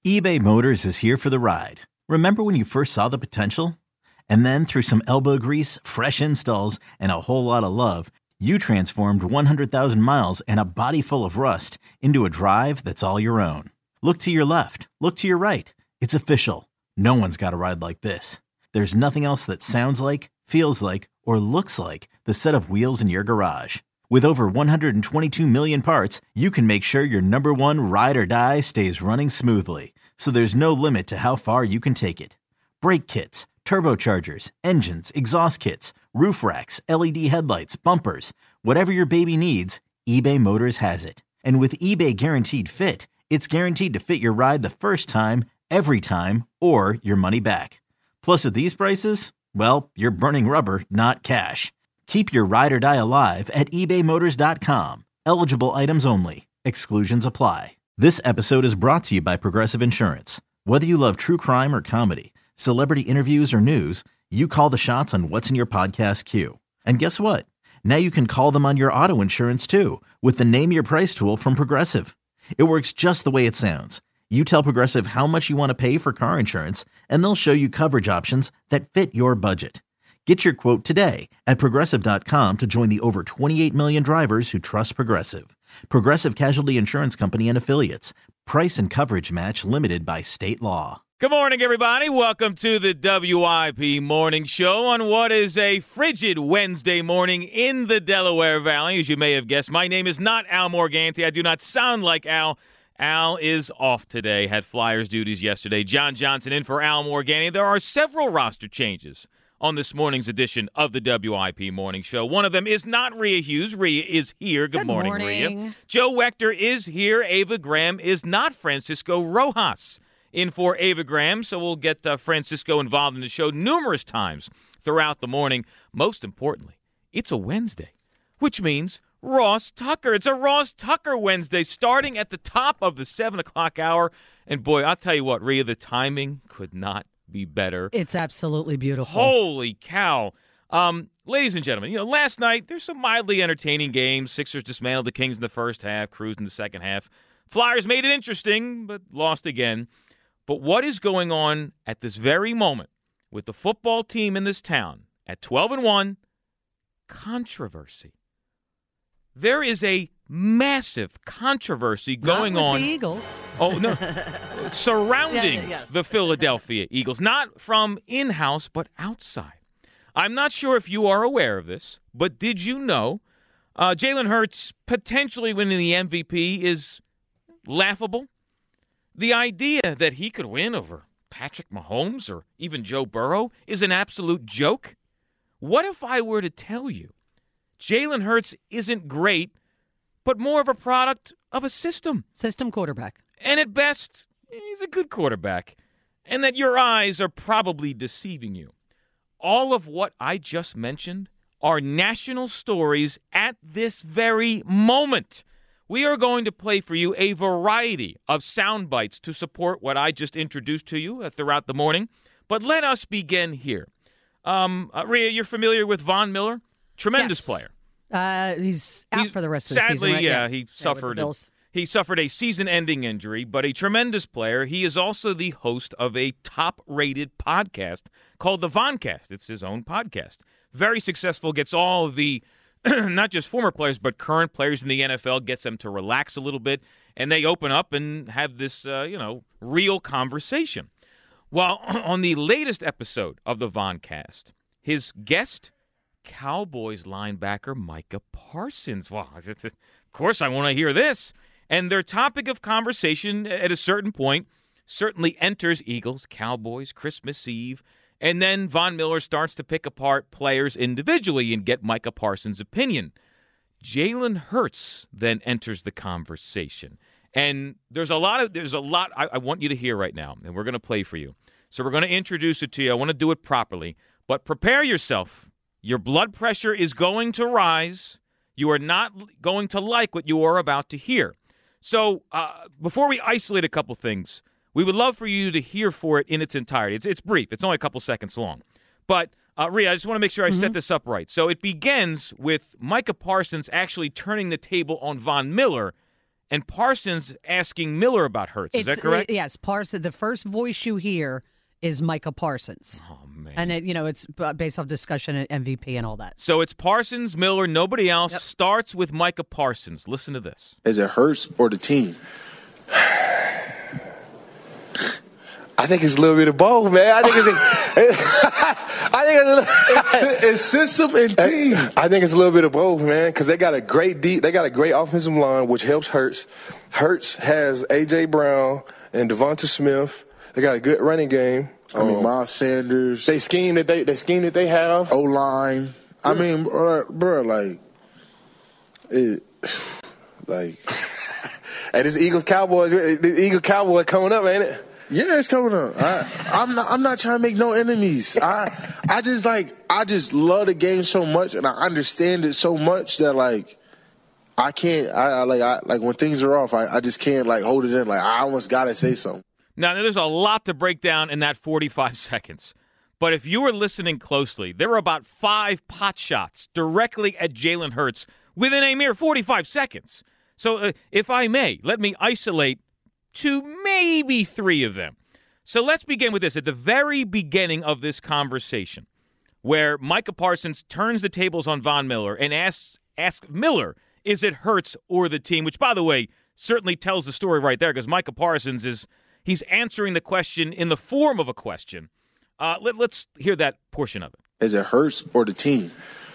eBay Motors is here for the ride. Remember when you first saw the potential? And then through some elbow grease, fresh installs, and a whole lot of love, you transformed 100,000 miles and a body full of rust into a drive that's all your own. Look to your left. Look to your right. It's official. No one's got a ride like this. There's nothing else that sounds like, feels like, or looks like the set of wheels in your garage. With over 122 million parts, you can make sure your number one ride or die stays running smoothly. So there's no limit to how far you can take it. Brake kits, turbochargers, engines, exhaust kits, roof racks, LED headlights, bumpers, whatever your baby needs, eBay Motors has it. And with eBay Guaranteed Fit, it's guaranteed to fit your ride the first time, every time, or your money back. Plus at these prices, well, you're burning rubber, not cash. Keep your ride or die alive at ebaymotors.com. Eligible items only. Exclusions apply. This episode is brought to you by Progressive Insurance. Whether you love true crime or comedy, celebrity interviews or news, you call the shots on what's in your podcast queue. And guess what? Now you can call them on your auto insurance too with the Name Your Price tool from Progressive. It works just the way it sounds. You tell Progressive how much you want to pay for car insurance, and they'll show you coverage options that fit your budget. Get your quote today at Progressive.com to join the over 28 million drivers who trust Progressive. Progressive Casualty Insurance Company and Affiliates. Price and coverage match limited by state law. Good morning, everybody. Welcome to the WIP Morning Show on what is a frigid Wednesday morning in the Delaware Valley, as you may have guessed. My name is not Al Morganti. I do not sound like Al. Al is off today, had Flyers duties yesterday. John Johnson in for Al Morganti. There are several roster changes on this morning's edition of the WIP Morning Show. One of them is not Rhea Hughes. Rhea is here. Good morning, Rhea. Joe Wechter is here. Ava Graham is not. Francisco Rojas in for Ava Graham, so we'll get Francisco involved in the show numerous times throughout the morning. Most importantly, it's a Wednesday, which means Ross Tucker. It's a Ross Tucker Wednesday starting at the top of the 7 o'clock hour. And boy, I'll tell you what, Rhea, the timing could not be better. It's absolutely beautiful. Holy cow. Ladies and gentlemen, last night there's some mildly entertaining games. Sixers dismantled the Kings in the first half, cruised in the second half. Flyers made it interesting, but lost again. But what is going on at this very moment with the football team in this town at 12-1? Controversy. There is a massive controversy going on. The Eagles. Oh, no. Surrounding the Philadelphia Eagles. Not from in-house, but outside. I'm not sure if you are aware of this, but did you know Jalen Hurts potentially winning the MVP is laughable? The idea that he could win over Patrick Mahomes or even Joe Burrow is an absolute joke. What if I were to tell you Jalen Hurts isn't great, but more of a product of a system? System quarterback. And at best, he's a good quarterback. And that your eyes are probably deceiving you. All of what I just mentioned are national stories at this very moment. We are going to play for you a variety of sound bites to support what I just introduced to you throughout the morning. But let us begin here. Rhea, you're familiar with Von Miller? Tremendous player. He's out for the rest of the season. Sadly, right? He suffered a season-ending injury, but a tremendous player. He is also the host of a top-rated podcast called The Voncast. It's his own podcast. Very successful, gets all of the, not just former players, but current players in the NFL, gets them to relax a little bit, and they open up and have this, real conversation. Well, on the latest episode of The Voncast, his guest, Cowboys linebacker Micah Parsons. Well, of course I want to hear this. And their topic of conversation at a certain point certainly enters Eagles, Cowboys, Christmas Eve, and then Von Miller starts to pick apart players individually and get Micah Parsons' opinion. Jalen Hurts then enters the conversation. And there's a lot I want you to hear right now, and we're going to play for you. So we're going to introduce it to you. I want to do it properly, but prepare yourself. Your blood pressure is going to rise. You are not going to like what you are about to hear. So before we isolate a couple things, we would love for you to hear for it in its entirety. It's brief. It's only a couple seconds long. But, Rhea, I just want to make sure I set this up right. So it begins with Micah Parsons actually turning the table on Von Miller and Parsons asking Miller about Hurts. Is that correct? Yes, Parsons. The first voice you hear is Micah Parsons. Oh, man. And, it's based off discussion at MVP and all that. So it's Parsons, Miller, nobody else. Yep. Starts with Micah Parsons. Listen to this. Is it Hurts or the team? I think it's a little bit of both, man. I think it's system and team. I think it's a little bit of both, man, because they got a great offensive line, which helps Hurts. Hurts has A.J. Brown and Devonta Smith. They got a good running game. Miles Sanders. They scheme that they have. O-line. I mean, bro, hey, this Eagles Cowboys coming up, ain't it? Yeah, it's coming up. I'm not trying to make no enemies. I just love the game so much, and I understand it so much that I can't. When things are off, I just can't hold it in. I almost gotta say something. Now, there's a lot to break down in that 45 seconds. But if you were listening closely, there were about 5 pot shots directly at Jalen Hurts within a mere 45 seconds. So if I may, let me isolate 2, maybe 3 of them. So let's begin with this. At the very beginning of this conversation, where Micah Parsons turns the tables on Von Miller and asks Miller, is it Hurts or the team? Which, by the way, certainly tells the story right there, because Micah Parsons he's answering the question in the form of a question. Let's hear that portion of it. Is it Hurts or the team?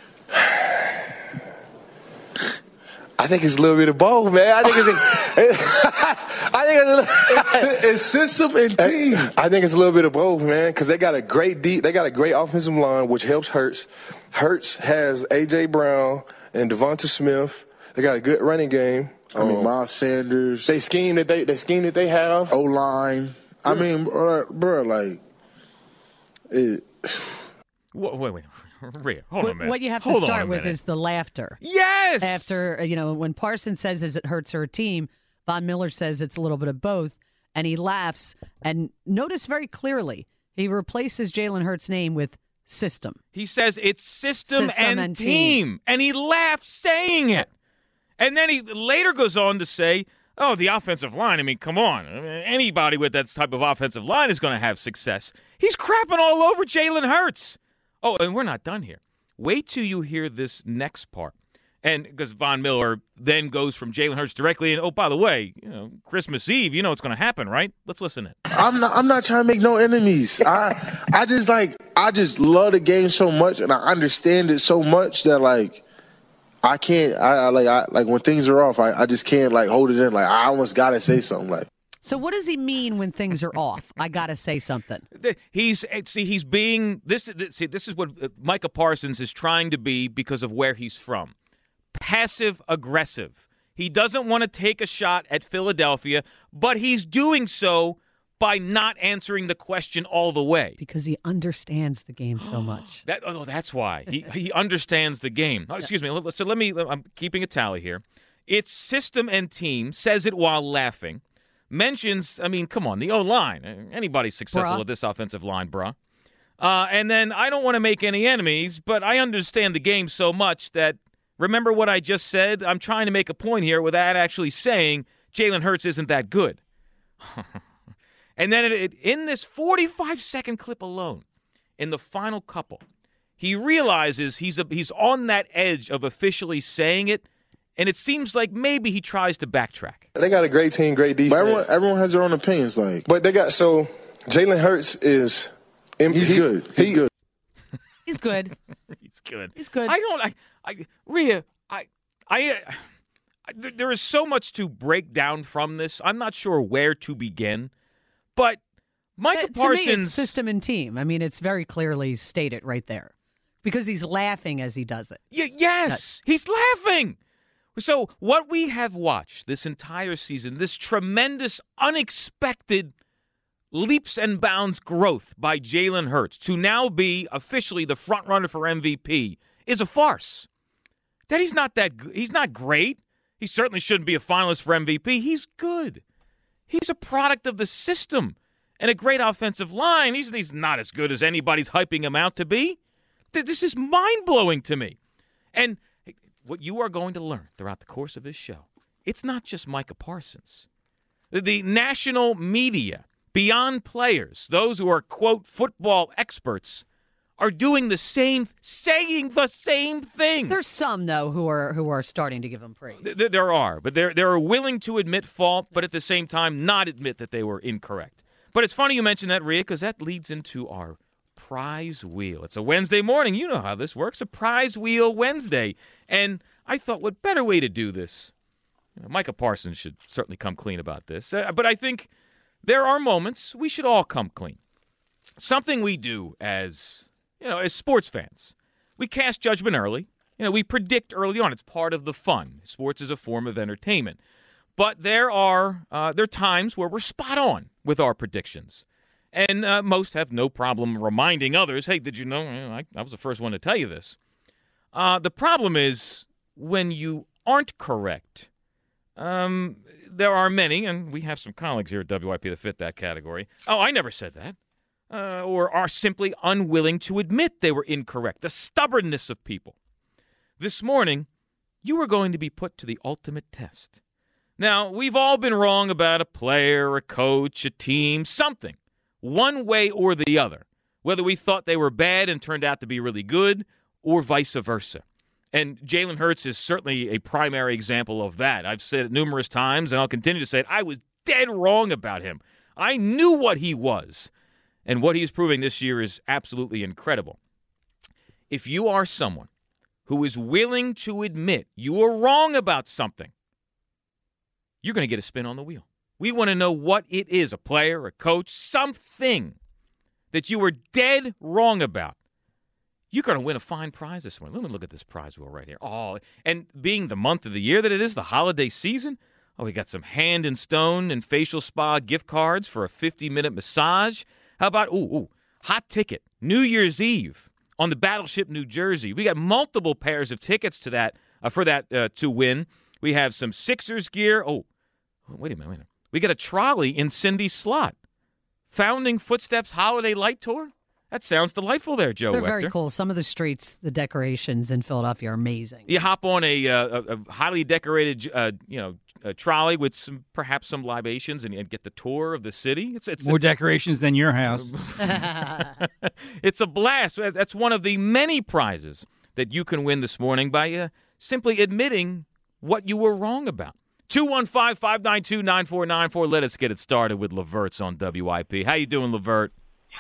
I think it's a little bit of both, man. I think it's system and team. I think it's a little bit of both, man, because they got a great offensive line, which helps Hurts. Hurts has A.J. Brown and Devonta Smith. They got a good running game. Miles Sanders. They scheme that they have. O-line. I mean, bro, Wait. Rhea, hold on a minute. What you have to start with is the laughter. Yes! After, when Parsons says, is it Hurts or a team, Von Miller says it's a little bit of both, and he laughs. And notice very clearly, he replaces Jalen Hurts' name with system. He says it's system and team. And he laughs saying it. And then he later goes on to say, oh, the offensive line, I mean, come on. Anybody with that type of offensive line is going to have success. He's crapping all over Jalen Hurts. Oh, and we're not done here. Wait till you hear this next part. And because Von Miller then goes from Jalen Hurts directly, and oh, by the way, Christmas Eve, what's going to happen, right? Let's listen to it. I'm not trying to make no enemies. I just love the game so much, and I understand it so much that I can't. When things are off, I just can't hold it in. I almost gotta say something. So what does he mean when things are off? I gotta say something. He's being this. This is what Micah Parsons is trying to be because of where he's from. Passive aggressive. He doesn't want to take a shot at Philadelphia, but he's doing so by not answering the question all the way. Because he understands the game so much. That's why. He understands the game. Oh, excuse me. So I'm keeping a tally here. It's system and team, says it while laughing. Mentions, come on, the O-line. Anybody's successful at this offensive line, bruh. And then I don't want to make any enemies, but I understand the game so much that, remember what I just said? I'm trying to make a point here without actually saying Jalen Hurts isn't that good. And then in this 45-second clip alone, in the final couple, he realizes he's on that edge of officially saying it, and it seems like maybe he tries to backtrack. They got a great team, great defense. But everyone has their own opinions, But they got Jalen Hurts is he's good. He's good. He's good. He's good. He's good. Rhea, there is so much to break down from this. I'm not sure where to begin. But Micah Parsons... To me, it's system and team. It's very clearly stated right there. Because he's laughing as he does it. Yes, he's laughing. So what we have watched this entire season, this tremendous, unexpected leaps and bounds growth by Jalen Hurts to now be officially the front runner for MVP is a farce. That he's not great. He certainly shouldn't be a finalist for MVP. He's good. He's a product of the system and a great offensive line. He's not as good as anybody's hyping him out to be. This is mind-blowing to me. And what you are going to learn throughout the course of this show it's not just Micah Parsons. The national media, beyond players, those who are, quote, football experts, are doing the same, saying the same thing. There's some, though, who are starting to give him praise. There are, but they're willing to admit fault, but at the same time not admit that they were incorrect. But it's funny you mention that, Rhea, because that leads into our prize wheel. It's a Wednesday morning. You know how this works, a prize wheel Wednesday. And I thought, what better way to do this? Micah Parsons should certainly come clean about this. But I think there are moments we should all come clean. Something we do as sports fans. We cast judgment early. We predict early on. It's part of the fun. Sports is a form of entertainment. But there are times where we're spot on with our predictions. And most have no problem reminding others, hey, did you know? I was the first one to tell you this. The problem is when you aren't correct. There are many, and we have some colleagues here at WIP that fit that category. Oh, I never said that. Or are simply unwilling to admit they were incorrect. The stubbornness of people. This morning, you were going to be put to the ultimate test. Now, we've all been wrong about a player, a coach, a team, something. One way or the other. Whether we thought they were bad and turned out to be really good, or vice versa. And Jalen Hurts is certainly a primary example of that. I've said it numerous times, and I'll continue to say it. I was dead wrong about him. I knew what he was. And what he's proving this year is absolutely incredible. If you are someone who is willing to admit you are wrong about something, you're going to get a spin on the wheel. We want to know what it is, a player, a coach, something that you were dead wrong about. You're going to win a fine prize this morning. Let me look at this prize wheel right here. Oh, and being the month of the year that it is, the holiday season, we got some Hand and Stone and Facial Spa gift cards for a 50-minute massage. How about, hot ticket, New Year's Eve on the Battleship, New Jersey. We got multiple pairs of tickets to that to win. We have some Sixers gear. Oh, wait a minute. We got a trolley in Cindy's slot. Founding Footsteps Holiday Light Tour. That sounds delightful there, Joe. They're Wechter. very cool. Some of the streets, the decorations in Philadelphia are amazing. You hop on a highly decorated, trolley with perhaps some libations, and get the tour of the city. It's more decorations than your house. It's a blast. That's one of the many prizes that you can win this morning by simply admitting what you were wrong about. 215-592-9494. Let us get it started with Levert's on WIP. How you doing, Levert?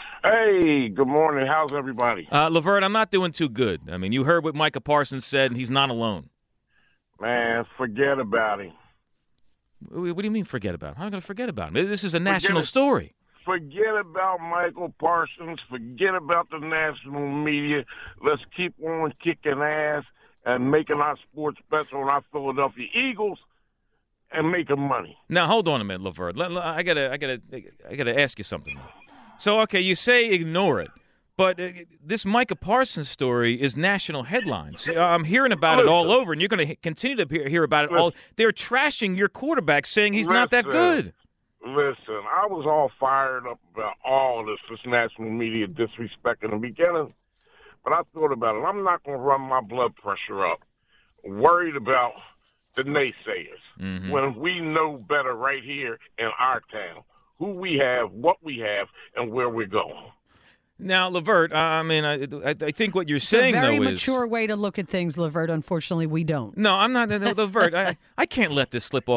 Hey, good morning. How's everybody? Levert, I'm not doing too good. I mean, you heard what Micah Parsons said, and he's not alone. Man, forget about him. What do you mean forget about him? How am I going to forget about him? This is a national story. Forget about Michael Parsons. Forget about the national media. Let's keep on kicking ass and making our sports bets on our Philadelphia Eagles and making money. Now, hold on a minute, Levert. I gotta ask you something. So, okay, you say ignore it, but this Micah Parsons story is national headlines. I'm hearing about it all over, and you're going to continue to hear about it all. They're trashing your quarterback, saying he's not that good. Listen, I was all fired up about all this national media disrespect in the beginning, but I thought about it. I'm not going to run my blood pressure up, worried about the naysayers, when we know better right here in our town. Who we have, what we have, and where we're going. Now, Levert, I think what you're saying, though, is... It's a very mature way to look at things, Levert. Unfortunately, we don't. No, I'm not... Levert, I can't let this slip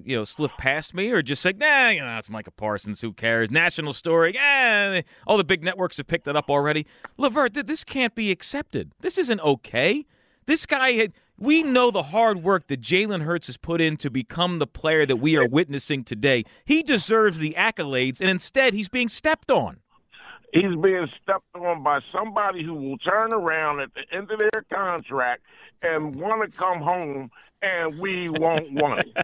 past me or just say, it's Micah Parsons, who cares? National story, all the big networks have picked it up already. Levert, this can't be accepted. This isn't okay. This guy... We know the hard work that Jalen Hurts has put in to become the player that we are witnessing today. He deserves the accolades, and instead he's being stepped on. He's being stepped on by somebody who will turn around at the end of their contract and want to come home, and we won't want it.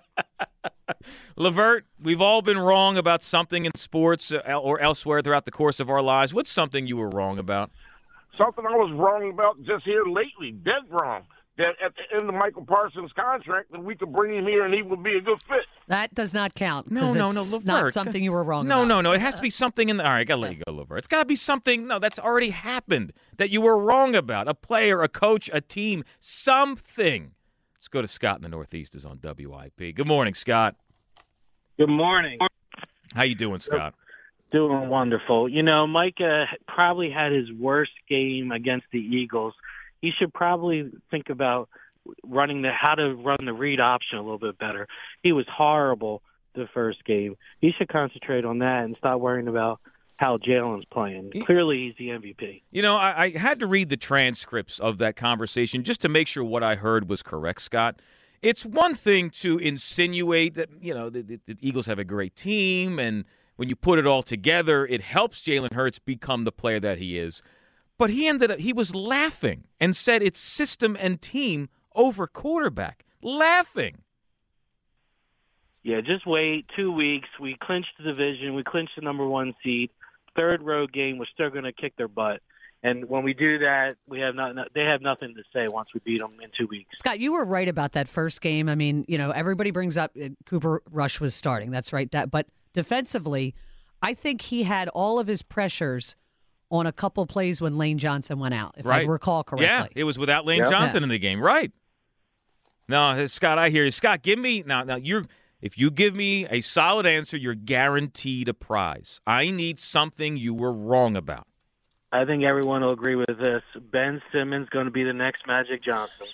Levert, we've all been wrong about something in sports or elsewhere throughout the course of our lives. What's something you were wrong about? Something I was wrong about just here lately, dead wrong. That at the end of Michael Parsons' contract, that we could bring him here and he would be a good fit. That does not count. No, Levert. Not something you were wrong about. No. It has to be something in the... All right, I got to let you go, Levert. It's got to be something, that's already happened that you were wrong about. A player, a coach, a team, something Let's go to Scott in the Northeast is on WIP. Good morning, Scott. Good morning. How you doing, Scott? Doing wonderful. You know, Micah probably had his worst game against the Eagles. He should probably think about how to run the read option a little bit better. He was horrible the first game. He should concentrate on that and stop worrying about how Jalen's playing. Clearly, he's the MVP. You know, I had to read the transcripts of that conversation just to make sure what I heard was correct, Scott. It's one thing to insinuate that, you know, the Eagles have a great team, and when you put it all together, it helps Jalen Hurts become the player that he is. But he was laughing and said it's system and team over quarterback. Laughing. Yeah, just wait 2 weeks. We clinched the division. We clinched the number 1 seed. Third road game, we're still going to kick their butt. And when we do that, they have nothing to say once we beat them in 2 weeks. Scott, you were right about that first game. I mean, you know, everybody brings up Cooper Rush was starting. That's right. But defensively, I think he had all of his pressures on a couple plays when Lane Johnson went out, if I recall correctly. Yeah, it was without Lane Johnson in the game. Right. No, Scott, I hear you. Scott, give me if you give me a solid answer, you're guaranteed a prize. I need something you were wrong about. I think everyone will agree with this. Ben Simmons going to be the next Magic Johnson.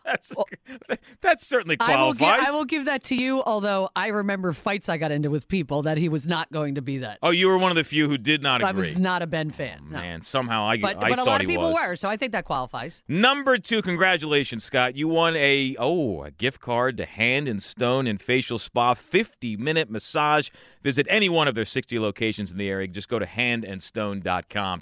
That certainly qualifies. I will give that to you, although I remember fights I got into with people that he was not going to be that. Oh, you were one of the few who did not agree. I was not a Ben fan. No. Man, somehow I but thought he was. But a lot of people were, so I think that qualifies. Number 2, congratulations, Scott. You won a gift card to Hand and Stone and Facial Spa, 50-minute massage. Visit any one of their 60 locations in the area. Just go to handandstone.com.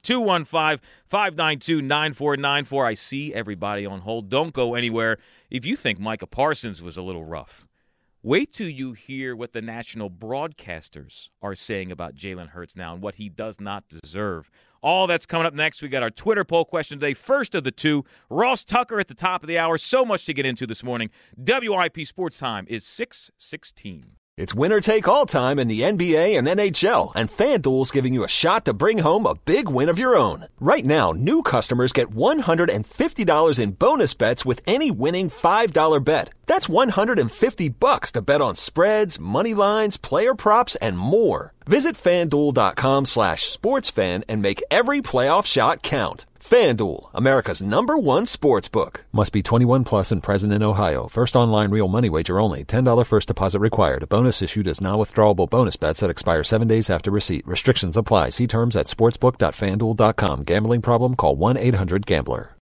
215-592-9494. I see everybody on hold. Don't go anywhere. If you think Micah Parsons was a little rough, wait till you hear what the national broadcasters are saying about Jalen Hurts now and what he does not deserve. All that's coming up next. We got our Twitter poll question today, first of the 2. Ross Tucker at the top of the hour. So much to get into this morning. WIP Sports Time is 6:16. It's winner take all time in the NBA and NHL, and FanDuel's giving you a shot to bring home a big win of your own. Right now, new customers get $150 in bonus bets with any winning $5 bet. That's $150 to bet on spreads, money lines, player props, and more. Visit FanDuel.com/sportsfan and make every playoff shot count. FanDuel, America's #1 sportsbook. Must be 21 plus and present in Ohio. First online real money wager only. $10 first deposit required. Bonus issued as non-withdrawable bonus bets that expire 7 days after receipt. Restrictions apply. See terms at sportsbook.fanduel.com. Gambling problem? Call 1-800-GAMBLER.